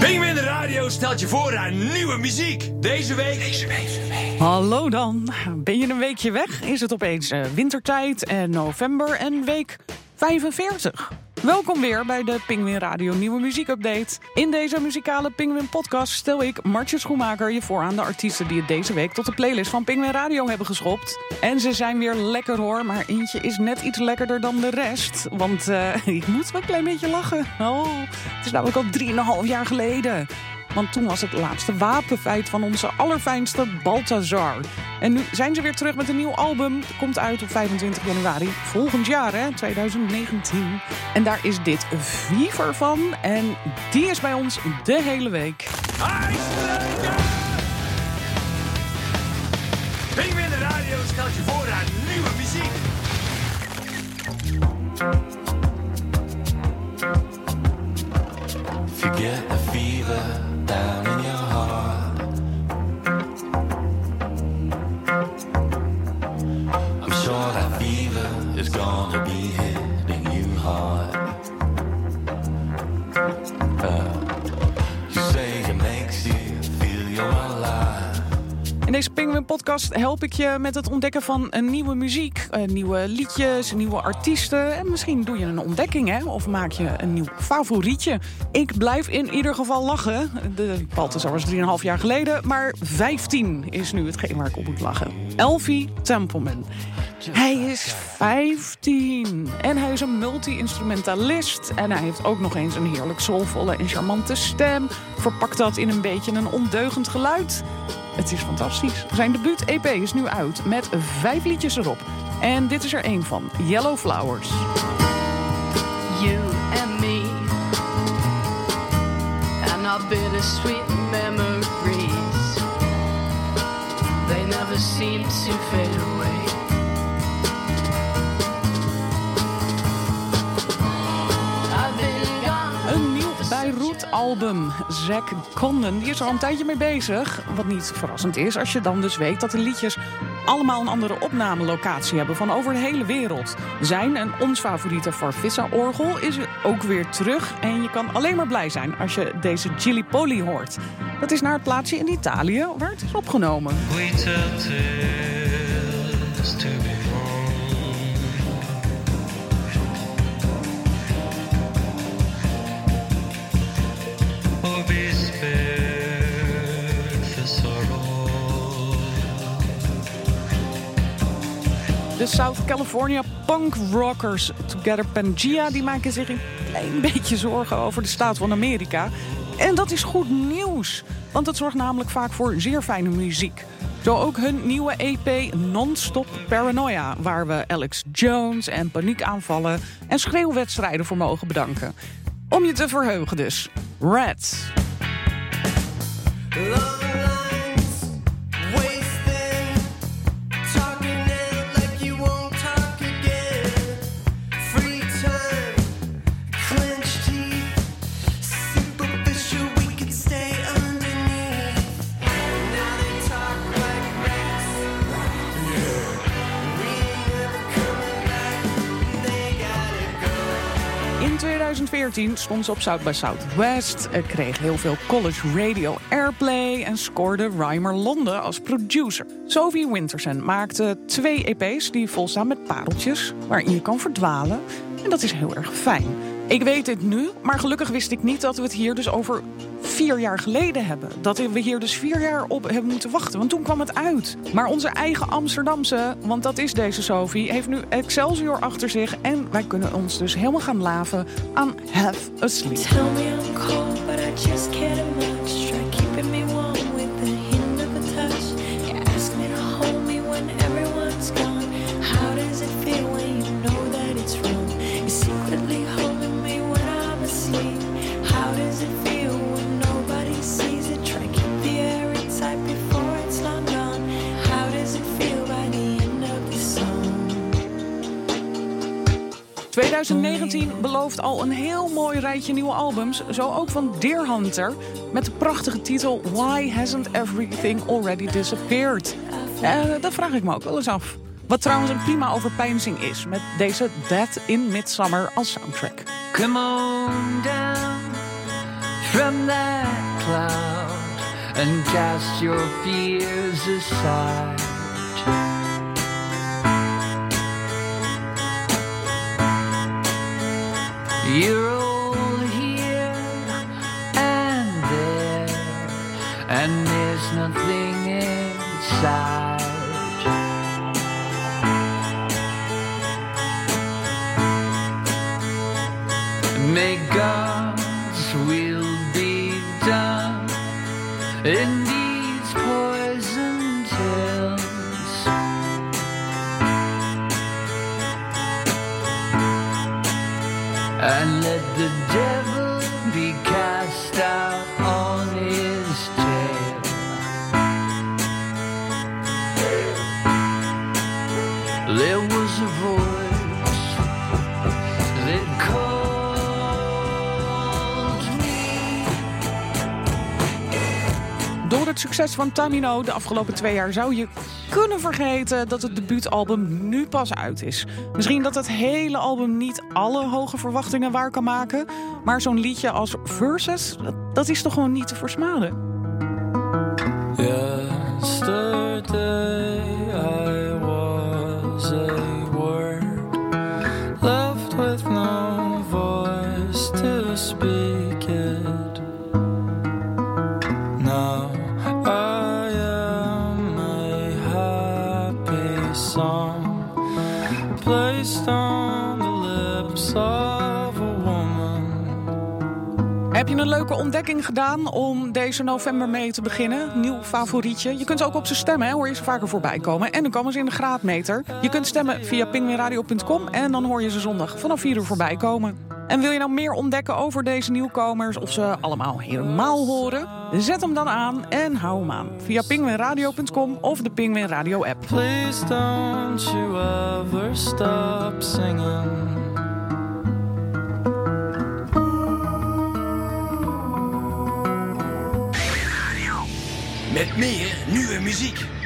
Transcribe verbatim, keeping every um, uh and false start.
Pinguïn de Radio stelt je voor aan nieuwe muziek. Deze week... Deze week. Hallo dan. Ben je een weekje weg? Is het opeens uh, wintertijd en november en week vijfenveertig? Welkom weer bij de Pinguïn Radio Nieuwe Muziek Update. In deze muzikale Pinguïn podcast stel ik, Martje Schoenmaker, je voor aan de artiesten die het deze week tot de playlist van Pinguïn Radio hebben geschopt. En ze zijn weer lekker hoor, maar eentje is net iets lekkerder dan de rest. Want uh, ik moet wel een klein beetje lachen. Oh, het is namelijk al drieënhalf jaar geleden. Want toen was het laatste wapenfeit van onze allerfijnste Balthazar. En nu zijn ze weer terug met een nieuw album. Het komt uit op vijfentwintig januari volgend jaar, hè, twintig negentien. En daar is dit Fever van. En die is bij ons de hele week. Pinguïn de Radio stelt je voor aan nieuwe muziek. Forget the fever down in your heart. I'm sure that fever is gonna be hitting you hard. Uh, you say it makes you feel you're alive. In deze Pinguïn podcast help ik je met het ontdekken van een nieuwe muziek. Uh, nieuwe liedjes, nieuwe artiesten. En misschien doe je een ontdekking, hè? Of maak je een nieuw favorietje. Ik blijf in ieder geval lachen. De Balthazar was drieënhalf jaar geleden. Maar vijftien is nu hetgeen waar ik op moet lachen. Elfie Templeman. Hij is vijftien. En hij is een multi-instrumentalist. En hij heeft ook nog eens een heerlijk soulvolle en charmante stem. Verpakt dat in een beetje een ondeugend geluid. Het is fantastisch. Zijn debuut-E P is nu uit met vijf liedjes erop. En dit is er één van, Yellow Flowers. You and me and our bittersweet memories, they never seem to fade away. Een nieuw Beirut-album. Zack Condon, die is er al een tijdje mee bezig. Wat niet verrassend is als je dan dus weet dat de liedjes allemaal een andere opnamelocatie hebben van over de hele wereld. Zijn en ons favoriete Farfisa-orgel is ook weer terug. En je kan alleen maar blij zijn als je deze Gillipoli hoort. Dat is naar het plaatsje in Italië waar het is opgenomen. We tell tales to be De South California punk rockers Together Pangea die maken zich een klein beetje zorgen over de staat van Amerika. En dat is goed nieuws, want het zorgt namelijk vaak voor zeer fijne muziek. Zo ook hun nieuwe E P Non-Stop Paranoia, waar we Alex Jones en paniekaanvallen en schreeuwwedstrijden voor mogen bedanken. Om je te verheugen dus. Rats. In twintig veertien stond ze op South by Southwest, kreeg heel veel college radio airplay en scoorde Rymer Londen als producer. Sophie Winterson maakte twee E P's die volstaan met pareltjes waarin je kan verdwalen. En dat is heel erg fijn. Ik weet dit nu, maar gelukkig wist ik niet dat we het hier dus over vier jaar geleden hebben. Dat we hier dus vier jaar op hebben moeten wachten, want toen kwam het uit. Maar onze eigen Amsterdamse, want dat is deze Sophie, heeft nu Excelsior achter zich. En wij kunnen ons dus helemaal gaan laven aan Have a Sleep. Tell me I'm cold, but I just can't much. Try keeping me warm with the hint of a touch. You ask me to hold me when everyone's gone. How does it feel when you know that it's wrong? You're secretly holding me when I'm asleep. How does it feel when nobody sees it? Try keep the air inside before it's long gone. How does it feel by the end of the song? twintig negentien belooft al een heel mooi rijtje nieuwe albums. Zo ook van Deer Hunter met de prachtige titel Why Hasn't Everything Already Disappeared? Uh, dat vraag ik me ook wel eens af. Wat trouwens een prima overpeinzing is met deze Death in Midsummer als soundtrack. Come on down from that cloud and cast your fears aside. You're all here and there, and there's nothing inside. May God's will be done in these poison tales. And let the devil be cast out on his tail. There was a voice that called me. Door het succes van Tamino de afgelopen twee jaar zou je kunnen vergeten dat het debuutalbum nu pas uit is. Misschien dat het hele album niet alle hoge verwachtingen waar kan maken, maar zo'n liedje als Versus, dat is toch gewoon niet te versmaden. Yesterday I was a word left with no voice to speak it. Now I am a happy song placed on the lips of a woman. Heb je een leuke ontdekking gedaan om deze november mee te beginnen? Nieuw favorietje. Je kunt ook op ze stemmen, hè? Hoor je ze vaker voorbij komen. En dan komen ze in de graadmeter. Je kunt stemmen via pingwinradio punt com en dan hoor je ze zondag vanaf vier uur voorbij komen. En wil je nou meer ontdekken over deze nieuwkomers of ze allemaal helemaal horen? Zet hem dan aan en hou hem aan via pingwinradio punt com of de Pingwin Radio app. Please don't you ever stop singing. Met meer nieuwe muziek.